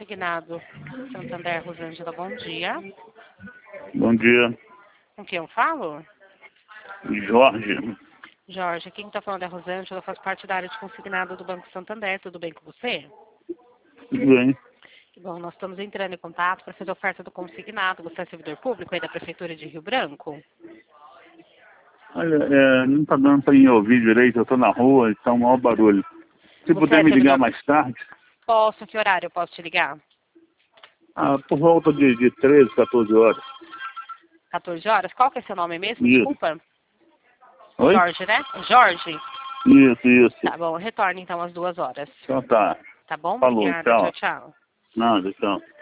Consignado Santander, Rosângela, bom dia. Bom dia, Com quem eu falo? Jorge. Jorge, quem está falando é a Rosângela, eu faço parte da área de consignado do Banco Santander, tudo bem com você? Tudo bem? Bom, nós estamos entrando em contato para fazer a oferta do consignado. Você é servidor público aí da Prefeitura de Rio Branco? Olha, não está dando para me ouvir direito, eu estou na rua, está um maior barulho. Se Você puder é me ligar servidor... mais tarde, Posso, que horário eu posso te ligar? por volta de 13, 14 horas. 14 horas? Qual que é seu nome mesmo? Isso. Desculpa. Oi? Jorge, né? Jorge? Isso. Tá bom, retorne então às 2 horas. Então tá. Tá bom? Falou, Obrigada. Tchau, tchau. tchau. Nada, tchau.